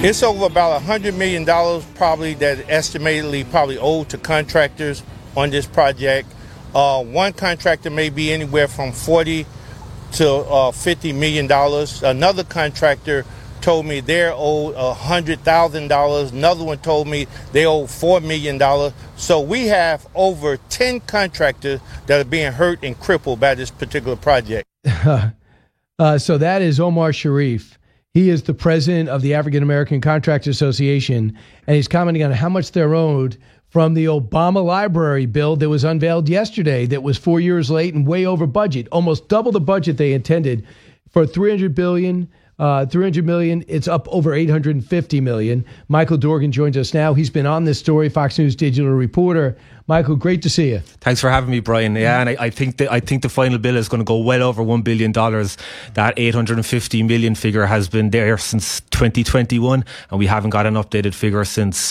It's over about $100 million probably that estimatedly probably owed to contractors on this project. One contractor may be anywhere from $40 to $50 million. Another contractor told me they're owed $100,000. Another one told me they owe $4 million. So we have over 10 contractors that are being hurt and crippled by this particular project. So that is Omar Sharif. He is the president of the African American Contractors Association, and he's commenting on how much they're owed from the Obama library bill that was unveiled yesterday that was 4 years late and way over budget, almost double the budget they intended for $300 million. It's up over $850 million. Michael Dorgan joins us now. He's been on this story, Fox News digital reporter. Michael, great to see you. Thanks for having me, Brian. Yeah, and I think the final bill is going to go well over $1 billion. That $850 million figure has been there since 2021, and we haven't got an updated figure since